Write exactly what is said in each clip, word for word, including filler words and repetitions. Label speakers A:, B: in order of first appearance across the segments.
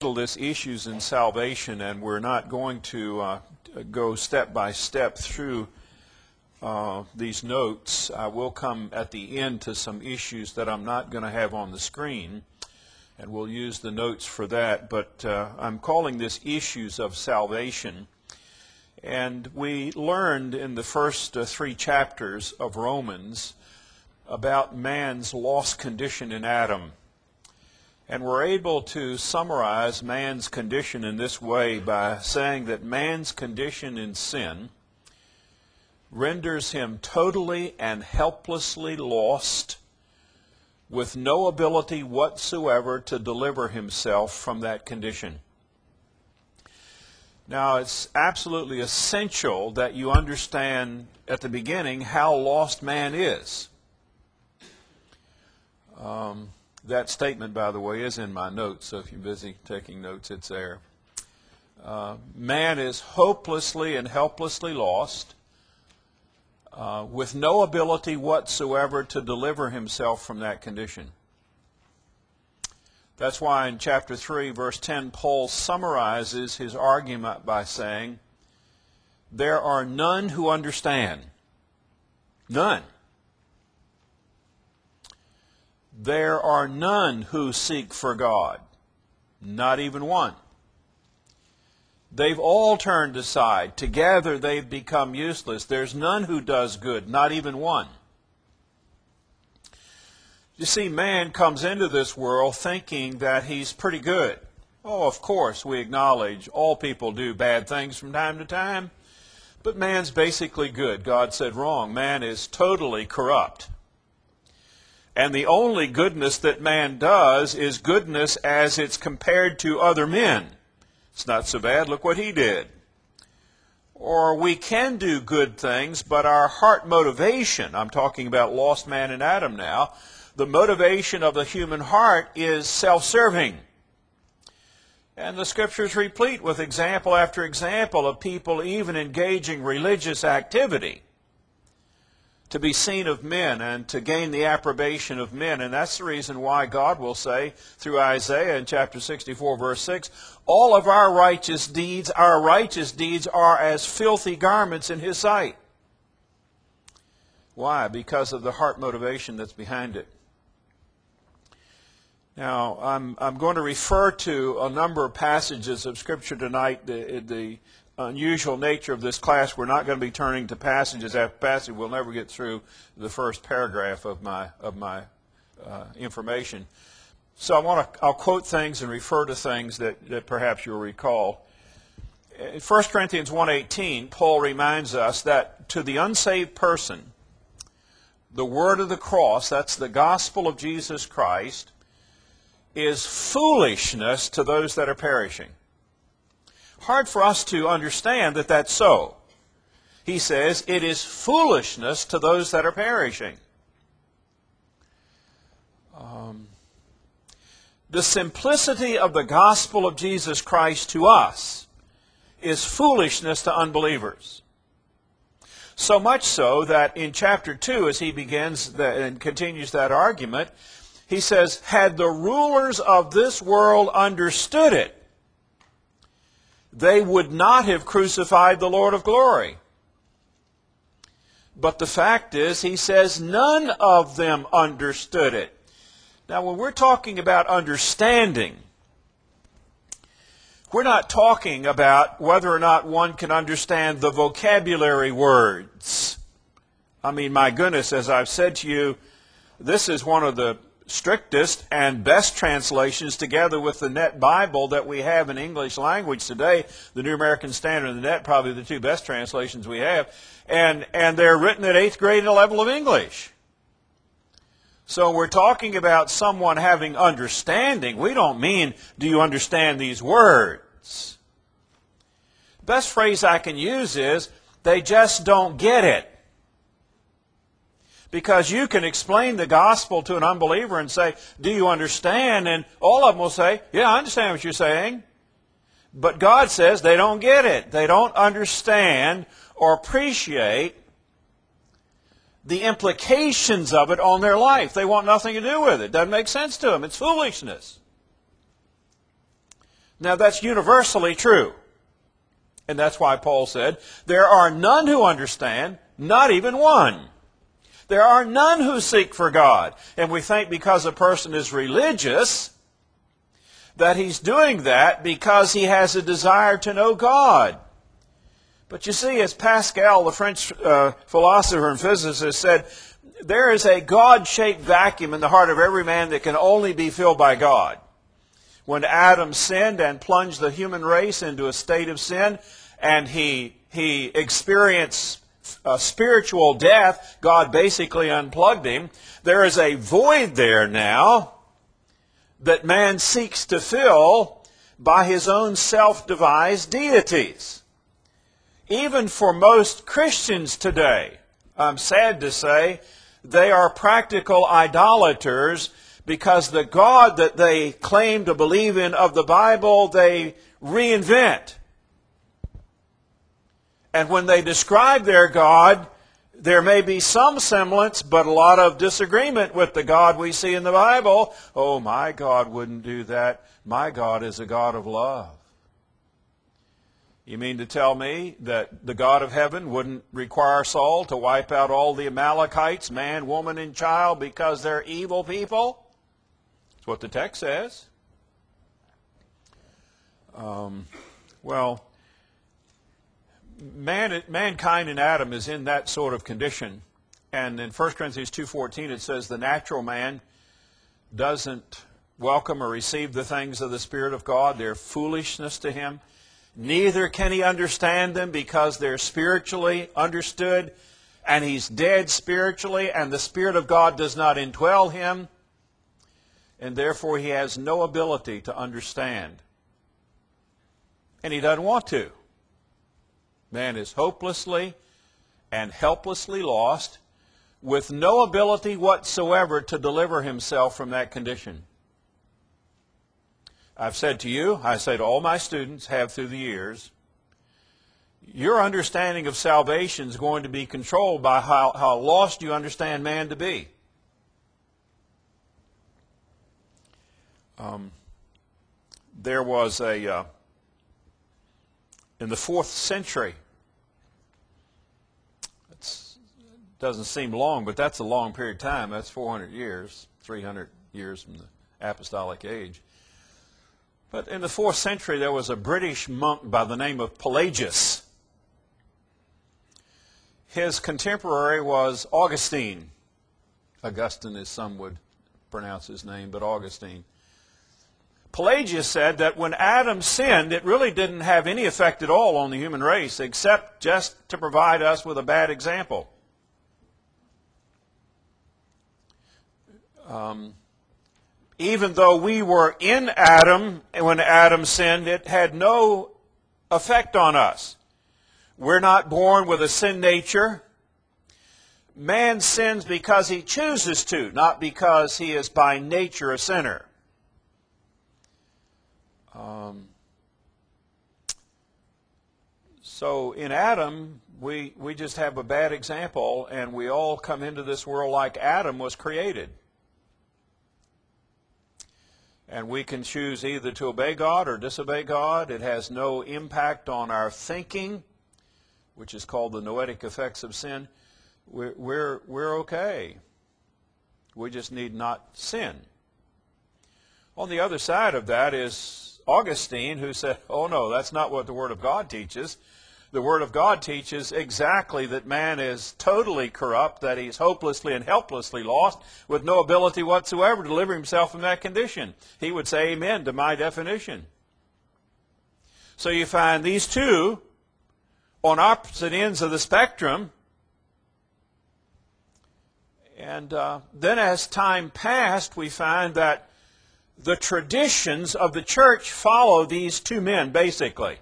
A: This issues in salvation, and we're not going to uh, go step by step through uh, these notes. I will come at the end to some issues that I'm not going to have on the screen, and we'll use the notes for that. But uh, I'm calling this issues of salvation. And we learned in the first uh, three chapters of Romans about man's lost condition in Adam. And we're able to summarize man's condition in this way by saying that man's condition in sin renders him totally and helplessly lost, with no ability whatsoever to deliver himself from that condition. Now, it's absolutely essential that you understand at the beginning how lost man is. Um... That statement, by the way, is in my notes, so if you're busy taking notes, it's there. Uh, man is hopelessly and helplessly lost, uh, with no ability whatsoever to deliver himself from that condition. That's why in chapter three, verse ten, Paul summarizes his argument by saying, "There are none who understand." None. There are none who seek for God, not even one. They've all turned aside. Together they've become useless. There's none who does good, not even one. You see, man comes into this world thinking that he's pretty good. Oh, of course, we acknowledge all people do bad things from time to time, but man's basically good. God said wrong. Man is totally corrupt. And the only goodness that man does is goodness as it's compared to other men. It's not so bad, look what he did. Or we can do good things, but our heart motivation, I'm talking about lost man and Adam now, the motivation of the human heart is self-serving. And the Scriptures replete with example after example of people even engaging religious activity to be seen of men and to gain the approbation of men. And that's the reason why God will say through Isaiah in chapter sixty-four, verse six, all of our righteous deeds, our righteous deeds are as filthy garments in His sight. Why? Because of the heart motivation that's behind it. Now, I'm, I'm going to refer to a number of passages of Scripture tonight. The, the unusual nature of this class, we're not going to be turning to passages after passage. We'll never get through the first paragraph of my of my uh, information. So I want to I'll quote things and refer to things that, that perhaps you'll recall. In First Corinthians one eighteen, Paul reminds us that to the unsaved person, the word of the cross, that's the gospel of Jesus Christ, is foolishness to those that are perishing. Hard for us to understand that that's so. He says it is foolishness to those that are perishing. Um, the simplicity of the gospel of Jesus Christ to us is foolishness to unbelievers. So much so that in chapter two, as he begins the, and continues that argument, he says, had the rulers of this world understood it, they would not have crucified the Lord of glory. But the fact is, he says, none of them understood it. Now, when we're talking about understanding, we're not talking about whether or not one can understand the vocabulary words. I mean, my goodness, as I've said to you, this is one of the strictest and best translations, together with the Net Bible that we have in English language today. The New American Standard and the Net, probably the two best translations we have. And, and they're written at eighth grade level of English. So we're talking about someone having understanding. We don't mean, do you understand these words? Best phrase I can use is, they just don't get it. Because you can explain the gospel to an unbeliever and say, do you understand? And all of them will say, yeah, I understand what you're saying. But God says they don't get it. They don't understand or appreciate the implications of it on their life. They want nothing to do with it. Doesn't make sense to them. It's foolishness. Now that's universally true. And that's why Paul said, there are none who understand, not even one. There are none who seek for God. And we think because a person is religious, that he's doing that because he has a desire to know God. But you see, as Pascal, the French uh, philosopher and physicist, said, there is a God-shaped vacuum in the heart of every man that can only be filled by God. When Adam sinned and plunged the human race into a state of sin, and he, he experienced a spiritual death, God basically unplugged him, there is a void there now that man seeks to fill by his own self-devised deities. Even for most Christians today, I'm sad to say, they are practical idolaters because the God that they claim to believe in of the Bible, they reinvent. And when they describe their God, there may be some semblance, but a lot of disagreement with the God we see in the Bible. Oh, my God wouldn't do that. My God is a God of love. You mean to tell me that the God of heaven wouldn't require Saul to wipe out all the Amalekites, man, woman, and child, because they're evil people? That's what the text says. Um, well, man, mankind in Adam is in that sort of condition. And in First Corinthians two fourteen it says the natural man doesn't welcome or receive the things of the Spirit of God. They're foolishness to him. Neither can he understand them because they're spiritually understood, and he's dead spiritually, and the Spirit of God does not indwell him, and therefore he has no ability to understand. And he doesn't want to. Man is hopelessly and helplessly lost, with no ability whatsoever to deliver himself from that condition. I've said to you, I say to all my students, have through the years, your understanding of salvation is going to be controlled by how, how lost you understand man to be. Um, there was a, uh, in the fourth century, it doesn't seem long, but that's a long period of time. That's four hundred years, three hundred years from the apostolic age. But in the fourth century, there was a British monk by the name of Pelagius. His contemporary was Augustine. Augustine, as some would pronounce his name, but Augustine. Pelagius said that when Adam sinned, it really didn't have any effect at all on the human race, except just to provide us with a bad example. Um... Even though we were in Adam, when Adam sinned, it had no effect on us. We're not born with a sin nature. Man sins because he chooses to, not because he is by nature a sinner. Um, so in Adam, we, we just have a bad example, and we all come into this world like Adam was created. And we can choose either to obey God or disobey God. It has no impact on our thinking, which is called the noetic effects of sin. We're, we're, we're okay. We just need not sin. On the other side of that is Augustine, who said, oh no, that's not what the Word of God teaches. The Word of God teaches exactly that man is totally corrupt, that he's hopelessly and helplessly lost, with no ability whatsoever to deliver himself from that condition. He would say amen to my definition. So you find these two on opposite ends of the spectrum. And uh, then as time passed, we find that the traditions of the church follow these two men, basically.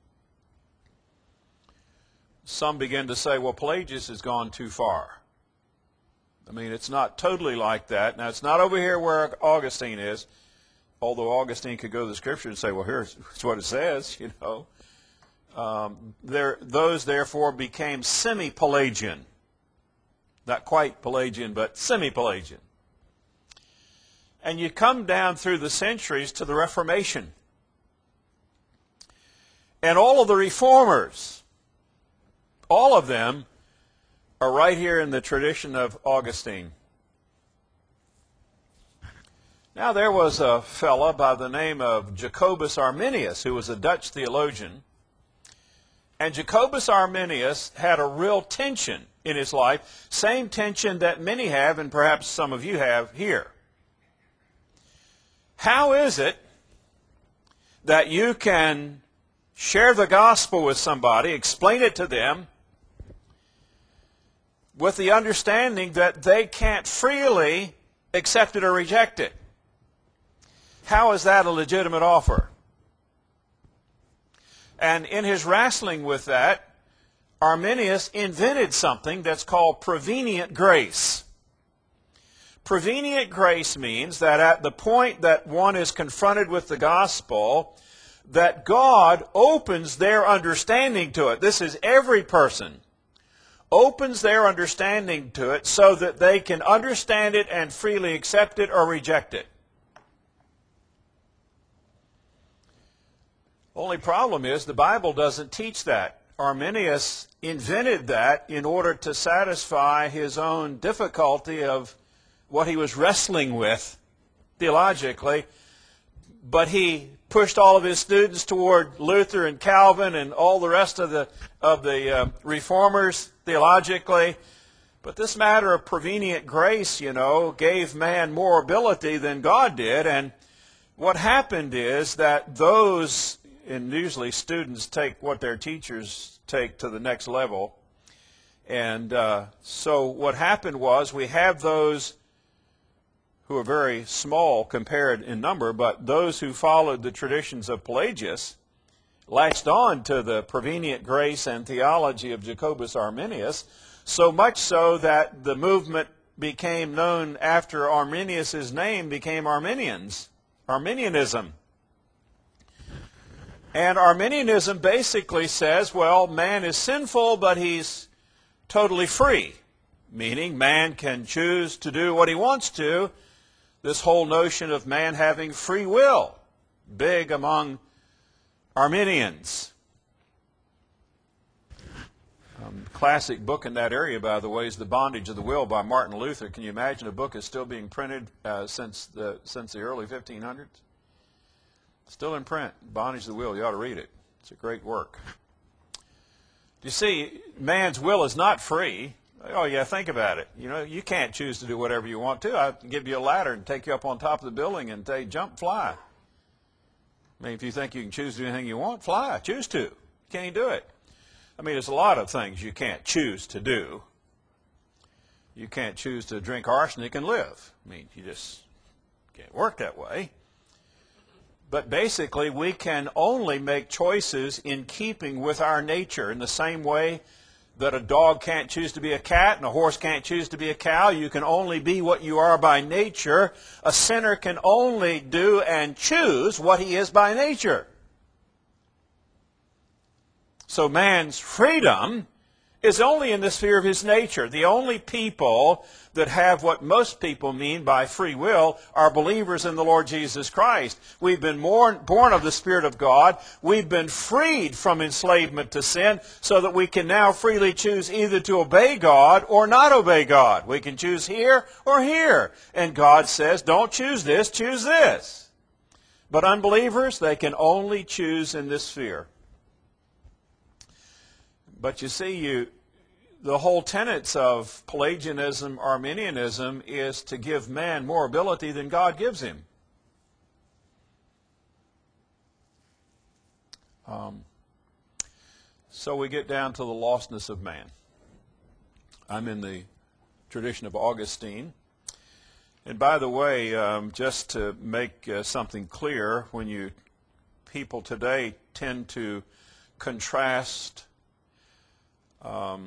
A: Some begin to say, well, Pelagius has gone too far. I mean, it's not totally like that. Now, it's not over here where Augustine is, although Augustine could go to the Scripture and say, well, here's what it says, you know. Um, there, those, therefore, became semi-Pelagian. Not quite Pelagian, but semi-Pelagian. And you come down through the centuries to the Reformation. and all of the reformers, all of them are right here in the tradition of Augustine. Now there was a fella by the name of Jacobus Arminius who was a Dutch theologian. And Jacobus Arminius had a real tension in his life, same tension that many have and perhaps some of you have here. How is it that you can share the gospel with somebody, explain it to them, with the understanding that they can't freely accept it or reject it? How is that a legitimate offer? And in his wrestling with that, Arminius invented something that's called prevenient grace. Prevenient grace means that at the point that one is confronted with the gospel, that God opens their understanding to it. This is every person. Opens their understanding to it so that they can understand it and freely accept it or reject it. Only problem is the Bible doesn't teach that. Arminius invented that in order to satisfy his own difficulty of what he was wrestling with theologically, but he pushed all of his students toward Luther and Calvin and all the rest of the of the uh, reformers theologically. But this matter of prevenient grace, you know, gave man more ability than God did, and what happened is that those, and usually students take what their teachers take to the next level, and uh, so what happened was we have those who are very small compared in number, but those who followed the traditions of Pelagius latched on to the prevenient grace and theology of Jacobus Arminius, so much so that the movement became known after Arminius' name, became Arminians, Arminianism. And Arminianism basically says, well, man is sinful, but he's totally free, meaning man can choose to do what he wants to. This whole notion of man having free will, big among Arminians. Um, classic book in that area, by the way, is The Bondage of the Will by Martin Luther. Can you imagine a book is still being printed uh, since the since the early fifteen hundreds? Still in print, Bondage of the Will. You ought to read it. It's a great work. You see, man's will is not free. Oh, yeah, think about it. You know, you can't choose to do whatever you want to. I can give you a ladder and take you up on top of the building and say, jump, fly. I mean, if you think you can choose to do anything you want, fly. Choose to. You can't do it. I mean, there's a lot of things you can't choose to do. You can't choose to drink arsenic and live. I mean, you just can't work that way. But basically, we can only make choices in keeping with our nature in the same way that a dog can't choose to be a cat and a horse can't choose to be a cow. You can only be what you are by nature. A sinner can only do and choose what he is by nature. So man's freedom is only in the sphere of his nature. The only people that have what most people mean by free will are believers in the Lord Jesus Christ. We've been born, born of the Spirit of God. We've been freed from enslavement to sin so that we can now freely choose either to obey God or not obey God. We can choose here or here. And God says, don't choose this, choose this. But unbelievers, they can only choose in this sphere. But you see, you, the whole tenets of Pelagianism, Arminianism, is to give man more ability than God gives him. Um, so we get down to the lostness of man. I'm in the tradition of Augustine. And by the way, um, just to make uh, something clear, when you people today tend to contrast Um,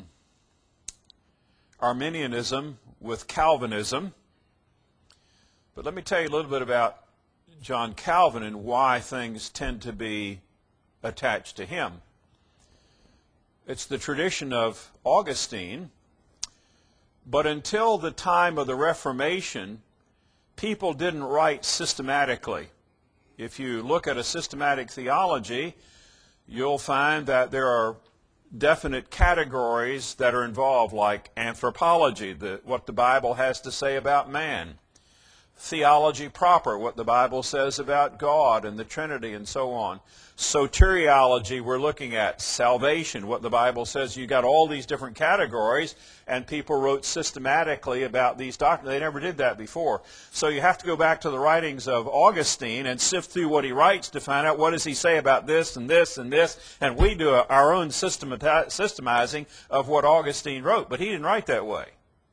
A: Arminianism with Calvinism. But let me tell you a little bit about John Calvin and why things tend to be attached to him. It's the tradition of Augustine, but until the time of the Reformation, people didn't write systematically. If you look at a systematic theology, you'll find that there are definite categories that are involved, like anthropology, the, what the Bible has to say about man; theology proper, what the Bible says about God and the Trinity and so on; soteriology, we're looking at salvation, what the Bible says. You got all these different categories, and people wrote systematically about these doctrines. They never did that before. So you have to go back to the writings of Augustine and sift through what he writes to find out what does he say about this and this and this, and we do our own systemati- systemizing of what Augustine wrote, but he didn't write that way.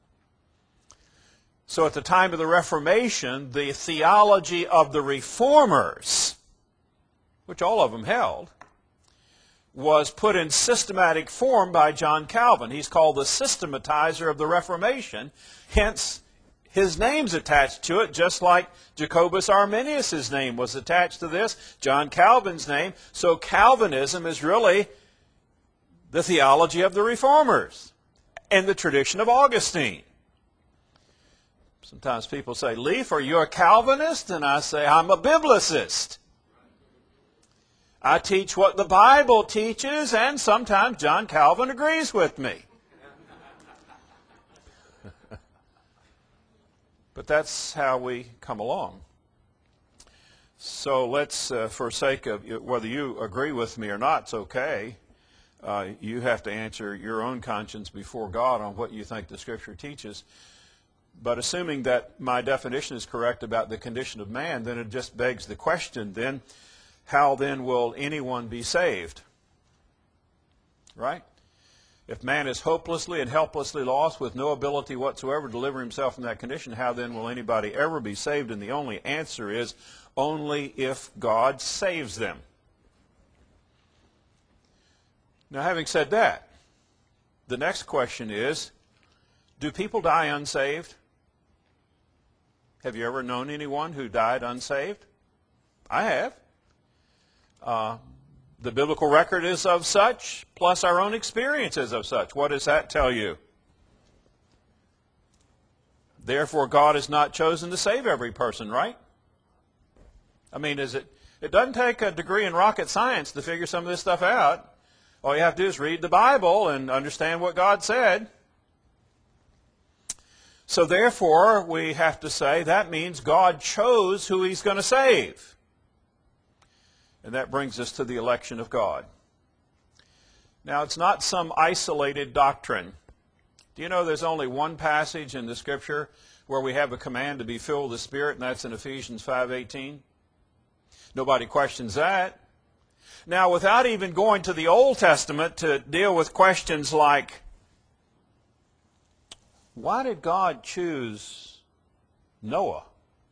A: So at the time of the Reformation, the theology of the Reformers, which all of them held, was put in systematic form by John Calvin. He's called the systematizer of the Reformation. Hence, his name's attached to it, just like Jacobus Arminius' name was attached to this, John Calvin's name. So Calvinism is really the theology of the Reformers and the tradition of Augustine. Sometimes people say, Leif, are you a Calvinist? And I say, I'm a biblicist. I teach what the Bible teaches, and sometimes John Calvin agrees with me. But that's how we come along. So let's, uh, for sake of whether you agree with me or not, it's okay. Uh, you have to answer your own conscience before God on what you think the Scripture teaches. But assuming that my definition is correct about the condition of man, then it just begs the question then, how then will anyone be saved? Right? If man is hopelessly and helplessly lost with no ability whatsoever to deliver himself from that condition, how then will anybody ever be saved? And the only answer is only if God saves them. Now, having said that, the next question is, do people die unsaved? Have you ever known anyone who died unsaved? I have. Uh, the biblical record is of such, plus our own experience is of such. What does that tell you? Therefore, God has not chosen to save every person, right? I mean, is it? It doesn't take a degree in rocket science to figure some of this stuff out. All you have to do is read the Bible and understand what God said. So therefore, we have to say that means God chose who He's going to save. And that brings us to the election of God. Now, it's not some isolated doctrine. Do you know there's only one passage in the Scripture where we have a command to be filled with the Spirit, and that's in Ephesians five eighteen? Nobody questions that. Now, without even going to the Old Testament to deal with questions like, why did God choose Noah?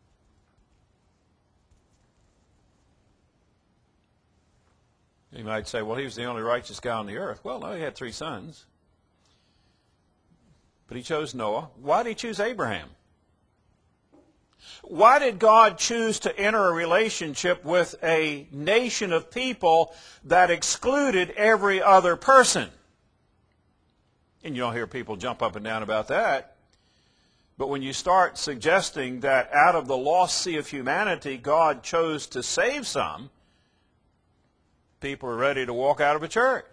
A: You might say, well, he was the only righteous guy on the earth. Well, no, he had three sons. But he chose Noah. Why did he choose Abraham? Why did God choose to enter a relationship with a nation of people that excluded every other person? And you don't hear people jump up and down about that. But when you start suggesting that out of the lost sea of humanity, God chose to save some, people are ready to walk out of a church.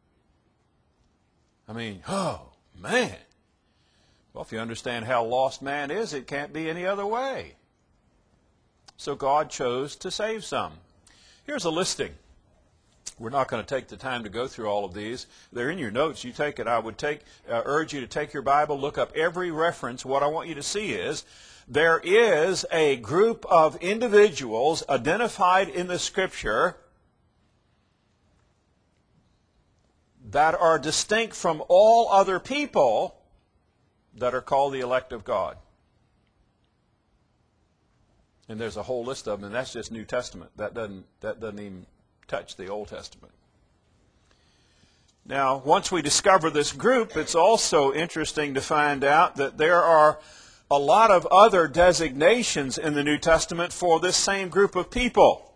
A: I mean, oh, man. Well, if you understand how lost man is, it can't be any other way. So God chose to save some. Here's a listing. We're not going to take the time to go through all of these. They're in your notes. You take it. I would take, uh, urge you to take your Bible, look up every reference. What I want you to see is there is a group of individuals identified in the Scripture that are distinct from all other people that are called the elect of God. And there's a whole list of them, and that's just New Testament. That doesn't, that doesn't even touch the Old Testament. Now, once we discover this group, it's also interesting to find out that there are a lot of other designations in the New Testament for this same group of people.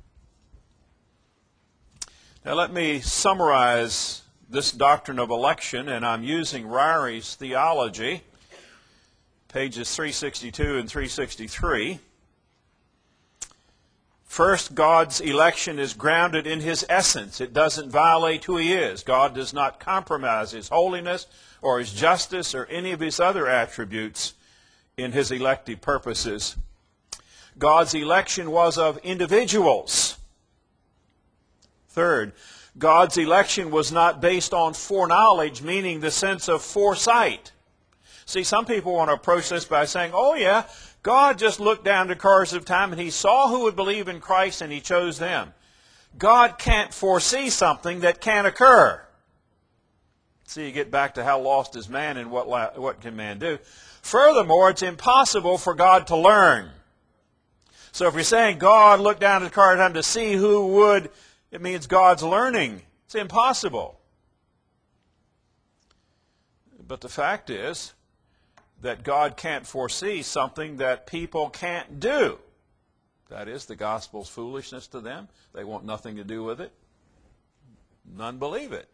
A: Now, let me summarize this doctrine of election, and I'm using Ryrie's theology, pages three sixty-two and three sixty-three. First, God's election is grounded in his essence. It doesn't violate who he is. God does not compromise his holiness or his justice or any of his other attributes in his elective purposes. God's election was of individuals. Third, God's election was not based on foreknowledge, meaning the sense of foresight. See, some people want to approach this by saying, oh yeah, God just looked down the course of time and he saw who would believe in Christ and he chose them. God can't foresee something that can't occur. See, you get back to how lost is man and what, what can man do. Furthermore, it's impossible for God to learn. So if you're saying God looked down the course of time to see who would, it means God's learning. It's impossible. But the fact is that God can't foresee something that people can't do. That is, the gospel's foolishness to them. They want nothing to do with it. None believe it.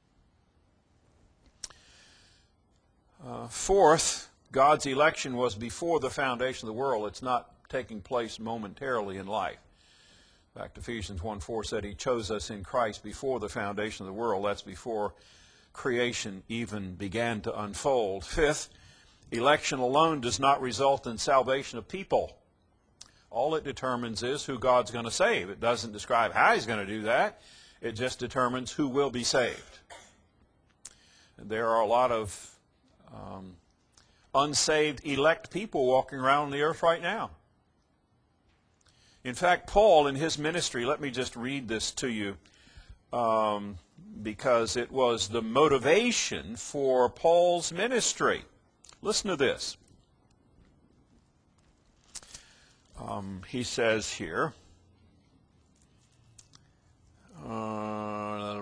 A: Uh, fourth, God's election was before the foundation of the world. It's not taking place momentarily in life. In fact, Ephesians one four said he chose us in Christ before the foundation of the world. That's before creation even began to unfold. Fifth, election alone does not result in salvation of people. All it determines is who God's going to save. It doesn't describe how he's going to do that. It just determines who will be saved. There are a lot of um, unsaved elect people walking around the earth right now. In fact, Paul in his ministry, let me just read this to you, um, because it was the motivation for Paul's ministry. Listen to this. Um, he says here, uh,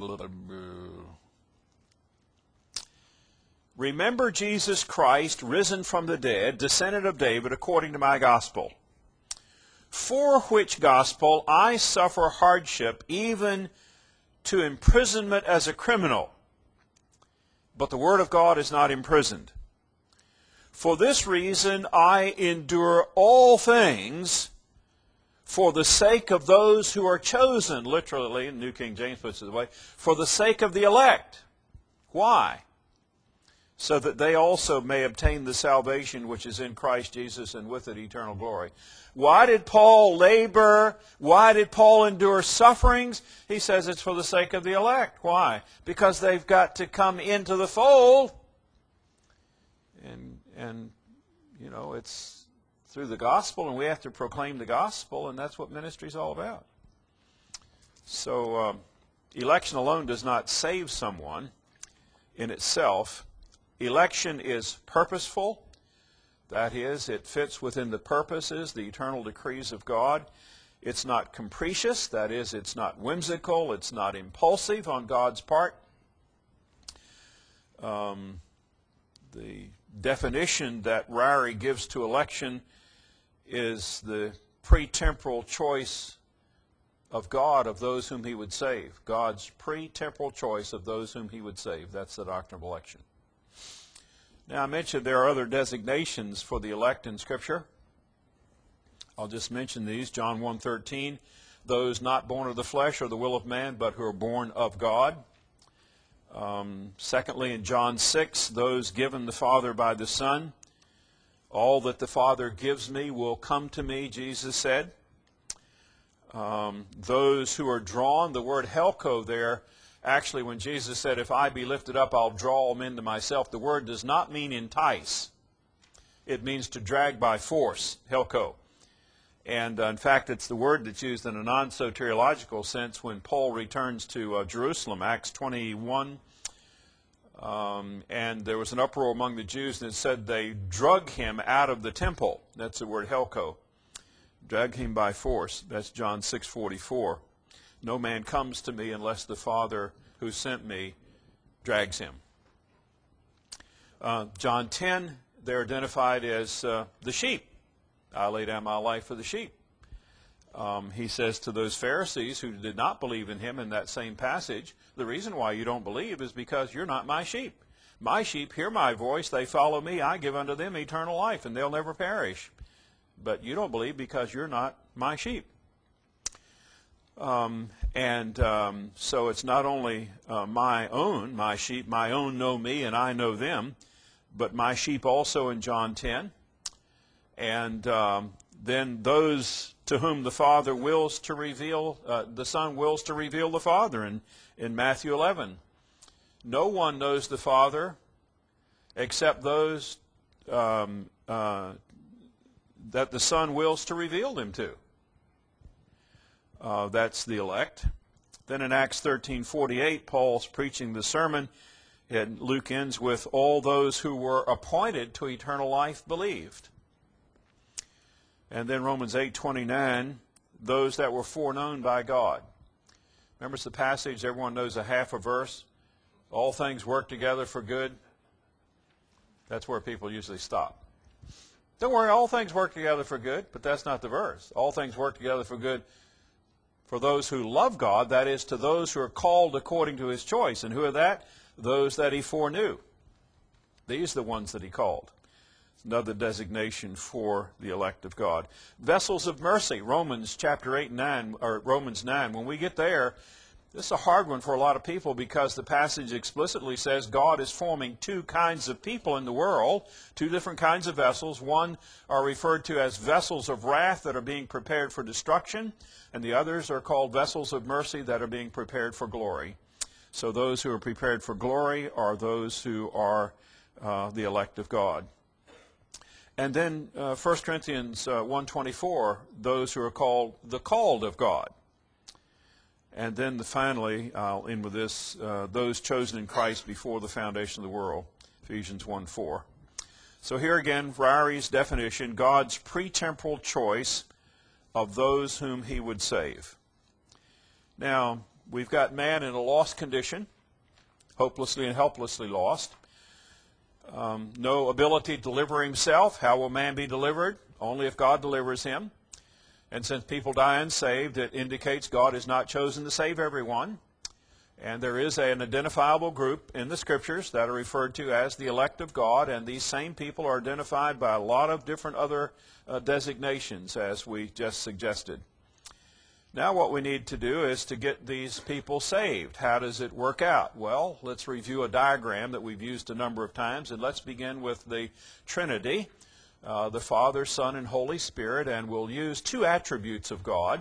A: remember Jesus Christ, risen from the dead, descendant of David, according to my gospel, for which gospel I suffer hardship, even to imprisonment as a criminal. But the word of God is not imprisoned. For this reason I endure all things for the sake of those who are chosen, literally, New King James puts it away, for the sake of the elect. Why? So that they also may obtain the salvation which is in Christ Jesus, and with it eternal glory. Why did Paul labor? Why did Paul endure sufferings? He says it's for the sake of the elect. Why? Because they've got to come into the fold. And, and you know, it's through the gospel, and we have to proclaim the gospel, and that's what ministry is all about. So, um, election alone does not save someone in itself. Election is purposeful. That is, it fits within the purposes, the eternal decrees of God. It's not capricious. That is, it's not whimsical. It's not impulsive on God's part. Um, the definition that Ryrie gives to election is the pretemporal choice of God of those whom he would save. God's pretemporal choice of those whom he would save. That's the doctrine of election. Now, I mentioned there are other designations for the elect in Scripture. I'll just mention these. John one thirteen, those not born of the flesh or the will of man, but who are born of God. Um, secondly, in John six, those given the Father by the Son. All that the Father gives me will come to me, Jesus said. Um, those who are drawn, the word helko there, actually, when Jesus said, if I be lifted up, I'll draw them into myself, the word does not mean entice. It means to drag by force, helko. And uh, in fact, it's the word that's used in a non-soteriological sense when Paul returns to uh, Jerusalem, Acts twenty-one. Um, and there was an uproar among the Jews, and it said they drug him out of the temple. That's the word helko. Drag him by force. That's John six forty-four. No man comes to me unless the Father who sent me drags him. Uh, John ten, they're identified as uh, the sheep. I lay down my life for the sheep. Um, he says to those Pharisees who did not believe in him in that same passage, the reason why you don't believe is because you're not my sheep. My sheep hear my voice, they follow me, I give unto them eternal life, and they'll never perish. But you don't believe because you're not my sheep. Um, and um, so it's not only uh, my own, my sheep, my own know me and I know them, but my sheep also in John ten. And um, then those to whom the Father wills to reveal, uh, the Son wills to reveal the Father in, in Matthew eleven. No one knows the Father except those um, uh, that the Son wills to reveal him to. Uh, that's the elect. Then in Acts thirteen forty-eight, Paul's preaching the sermon, and Luke ends with, all those who were appointed to eternal life believed. And then Romans eight twenty-nine, those that were foreknown by God. Remember, it's the passage, everyone knows a half a verse. All things work together for good. That's where people usually stop. Don't worry, all things work together for good, but that's not the verse. All things work together for good for those who love God, that is, to those who are called according to his choice. And who are that? Those that he foreknew. These are the ones that he called. It's another designation for the elect of God. Vessels of mercy, Romans chapter eight and nine, or Romans nine. When we get there, this is a hard one for a lot of people because the passage explicitly says God is forming two kinds of people in the world, two different kinds of vessels. One are referred to as vessels of wrath that are being prepared for destruction, and the others are called vessels of mercy that are being prepared for glory. So those who are prepared for glory are those who are uh, the elect of God. And then uh, First Corinthians uh, one twenty-four, those who are called the called of God. And then the, finally, I'll end with this, uh, those chosen in Christ before the foundation of the world, Ephesians one four. So here again, Ryrie's definition, God's pretemporal choice of those whom he would save. Now, we've got man in a lost condition, hopelessly and helplessly lost. Um, no ability to deliver himself. How will man be delivered? Only if God delivers him. And since people die unsaved, it indicates God has not chosen to save everyone. And there is an identifiable group in the Scriptures that are referred to as the elect of God, and these same people are identified by a lot of different other uh, designations, as we just suggested. Now what we need to do is to get these people saved. How does it work out? Well, let's review a diagram that we've used a number of times, and let's begin with the Trinity. Uh, the Father, Son, and Holy Spirit, and we'll use two attributes of God.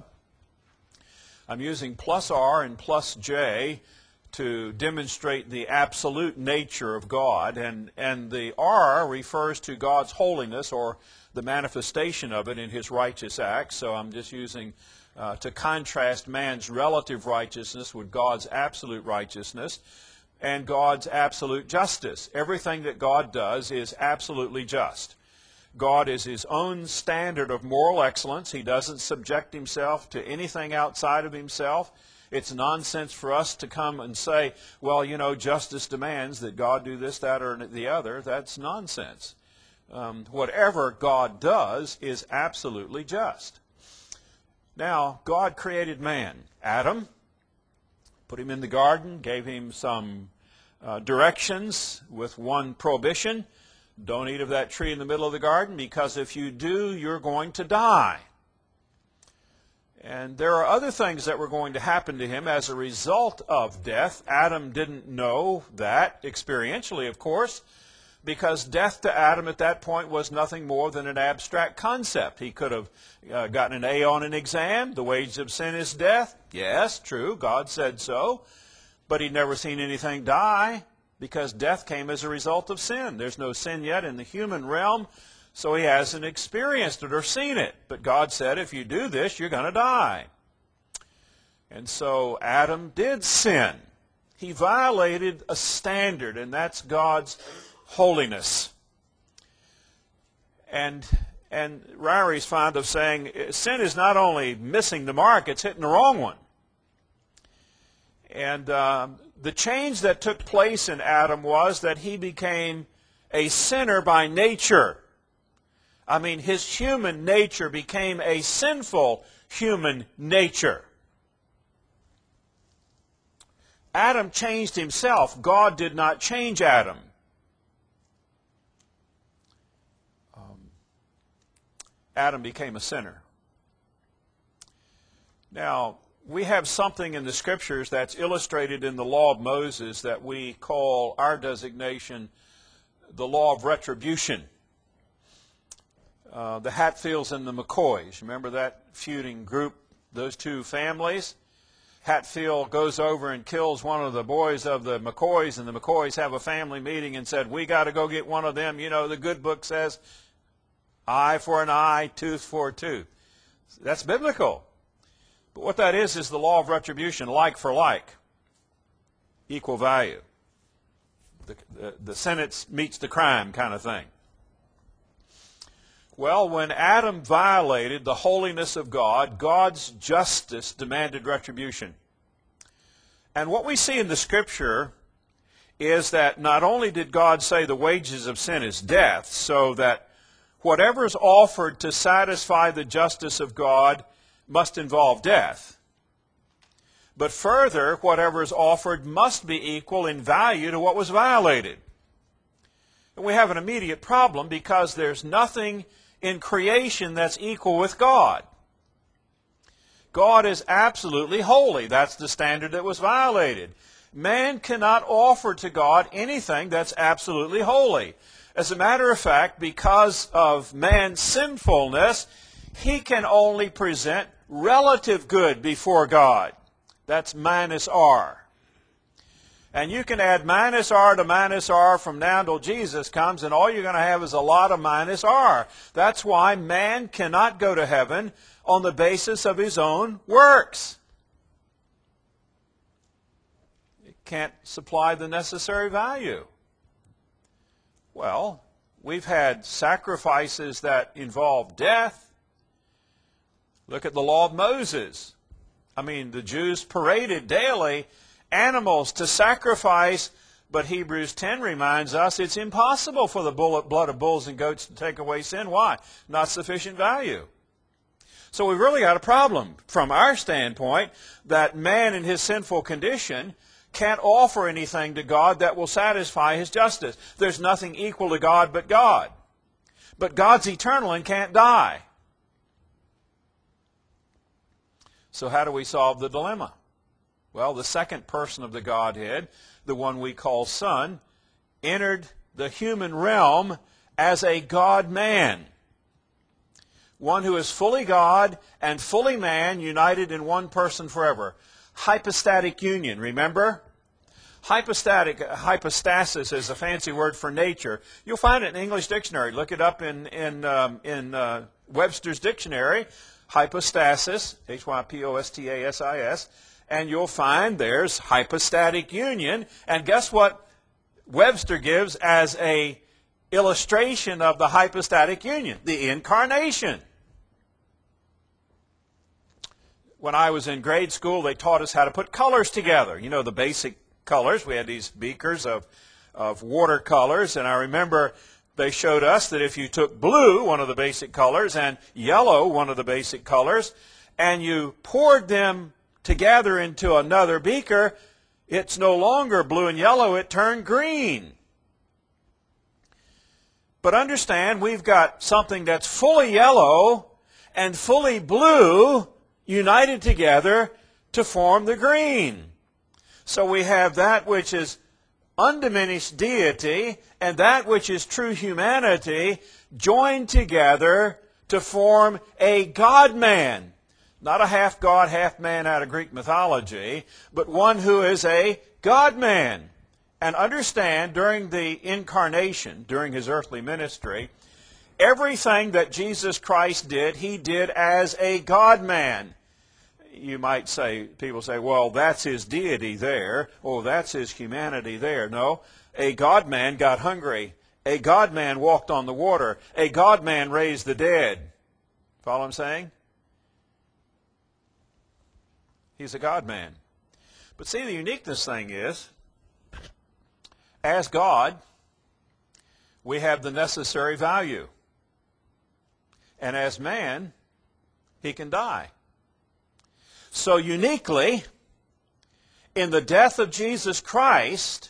A: I'm using plus R and plus J to demonstrate the absolute nature of God, and, and the R refers to God's holiness or the manifestation of it in his righteous acts. So I'm just using uh, to contrast man's relative righteousness with God's absolute righteousness and God's absolute justice. Everything that God does is absolutely just. God is his own standard of moral excellence. He doesn't subject himself to anything outside of himself. It's nonsense for us to come and say, well, you know, justice demands that God do this, that, or the other. That's nonsense. Um, whatever God does is absolutely just. Now, God created man, Adam, put him in the garden, gave him some uh, directions with one prohibition. Don't eat of that tree in the middle of the garden, because if you do, you're going to die. And there are other things that were going to happen to him as a result of death. Adam didn't know that, experientially, of course, because death to Adam at that point was nothing more than an abstract concept. He could have uh, gotten an A on an exam. The wages of sin is death. Yes, true, God said so. But he'd never seen anything die, because death came as a result of sin. There's no sin yet in the human realm, so he hasn't experienced it or seen it. But God said, if you do this, you're going to die. And so Adam did sin. He violated a standard, and that's God's holiness. And, and Ryrie's fond of saying, sin is not only missing the mark, it's hitting the wrong one. And um, the change that took place in Adam was that he became a sinner by nature. I mean, his human nature became a sinful human nature. Adam changed himself. God did not change Adam. Um, Adam became a sinner. Now, we have something in the Scriptures that's illustrated in the law of Moses that we call our designation the law of retribution. Uh, the Hatfields and the McCoys, remember that feuding group, those two families? Hatfield goes over and kills one of the boys of the McCoys, and the McCoys have a family meeting and said, we got to go get one of them. You know, the good book says, eye for an eye, tooth for a tooth. That's biblical. But what that is is the law of retribution, like for like, equal value. The, the, the sentence meets the crime kind of thing. Well, when Adam violated the holiness of God, God's justice demanded retribution. And what we see in the Scripture is that not only did God say the wages of sin is death, so that whatever is offered to satisfy the justice of God must involve death, but further, whatever is offered must be equal in value to what was violated. And we have an immediate problem because there's nothing in creation that's equal with God. God is absolutely holy. That's the standard that was violated. Man cannot offer to God anything that's absolutely holy. As a matter of fact, because of man's sinfulness, he can only present relative good before God. That's minus R. And you can add minus R to minus R from now until Jesus comes, and all you're going to have is a lot of minus R. That's why man cannot go to heaven on the basis of his own works. It can't supply the necessary value. Well, we've had sacrifices that involve death. Look at the law of Moses. I mean, the Jews paraded daily animals to sacrifice, but Hebrews ten reminds us it's impossible for the blood of bulls and goats to take away sin. Why? Not sufficient value. So we've really got a problem from our standpoint that man in his sinful condition can't offer anything to God that will satisfy his justice. There's nothing equal to God but God. But God's eternal and can't die. So how do we solve the dilemma? Well, the second person of the Godhead, the one we call Son, entered the human realm as a God-man. One who is fully God and fully man, united in one person forever. Hypostatic union, remember? Hypostatic, hypostasis is a fancy word for nature. You'll find it in the English dictionary. Look it up in, in, um, in uh, Webster's dictionary. Hypostasis, H Y P O S T A S I S, and you'll find there's hypostatic union. And guess what Webster gives as a illustration of the hypostatic union? The incarnation. When I was in grade school, they taught us how to put colors together. You know, the basic colors. We had these beakers of, of watercolors, and I remember they showed us that if you took blue, one of the basic colors, and yellow, one of the basic colors, and you poured them together into another beaker, it's no longer blue and yellow, it turned green. But understand, we've got something that's fully yellow and fully blue united together to form the green. So we have that which is undiminished deity and that which is true humanity joined together to form a God-man. Not a half-God, half-man out of Greek mythology, but one who is a God-man. And understand, during the incarnation, during his earthly ministry, everything that Jesus Christ did, he did as a God-man. You might say, people say, well, that's his deity there. Oh, that's his humanity there. No, a God-man got hungry. A God-man walked on the water. A God-man raised the dead. Follow what I'm saying? He's a God-man. But see, the uniqueness thing is, as God, we have the necessary value. And as man, he can die. So uniquely, in the death of Jesus Christ,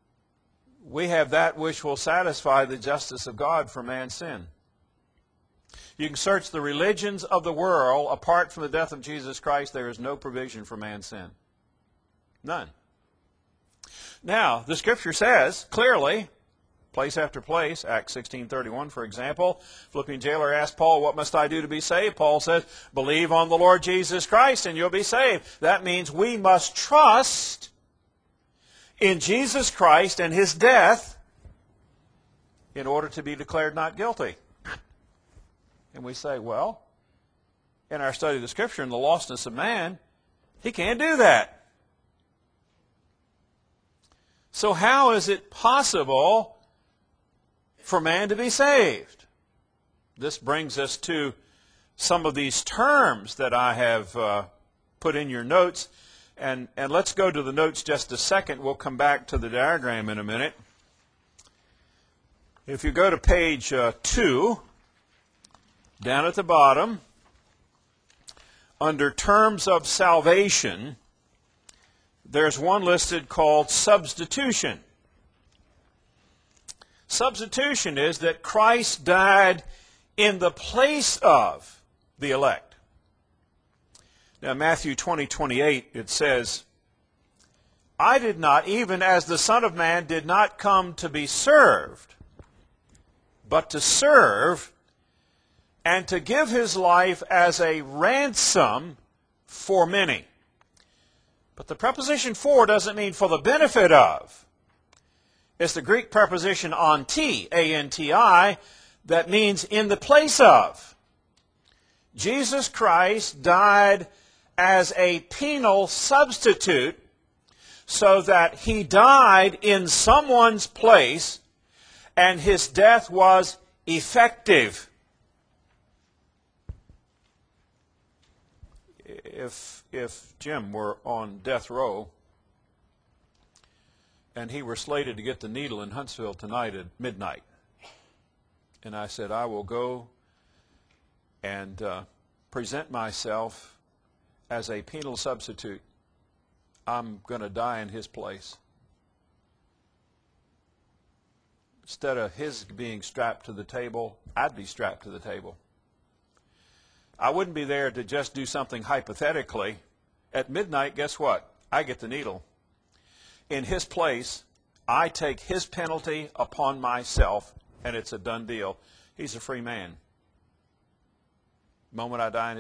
A: we have that which will satisfy the justice of God for man's sin. You can search the religions of the world. Apart from the death of Jesus Christ, there is no provision for man's sin. None. Now, the Scripture says clearly, place after place, Acts sixteen thirty-one, for example, Philippian jailer asked Paul, what must I do to be saved? Paul says, believe on the Lord Jesus Christ and you'll be saved. That means we must trust in Jesus Christ and His death in order to be declared not guilty. And we say, well, in our study of the Scripture and the lostness of man, he can't do that. So how is it possible for man to be saved? This brings us to some of these terms that I have uh, put in your notes. And, and let's go to the notes just a second. We'll come back to the diagram in a minute. If you go to page uh, two, down at the bottom, under terms of salvation, there's one listed called substitution. Substitution is that Christ died in the place of the elect. Now, Matthew twenty twenty-eight, it says, I did not, even as the Son of Man did not come to be served, but to serve and to give His life as a ransom for many. But the preposition for doesn't mean for the benefit of. It's the Greek preposition anti, A N T I, that means in the place of. Jesus Christ died as a penal substitute so that He died in someone's place and His death was effective. If, if Jim were on death row and he were slated to get the needle in Huntsville tonight at midnight, and I said, I will go and uh, present myself as a penal substitute, I'm going to die in his place. Instead of his being strapped to the table, I'd be strapped to the table. I wouldn't be there to just do something hypothetically. At midnight, guess what? I get the needle. In his place, I take his penalty upon myself, and it's a done deal. He's a free man. The moment I die in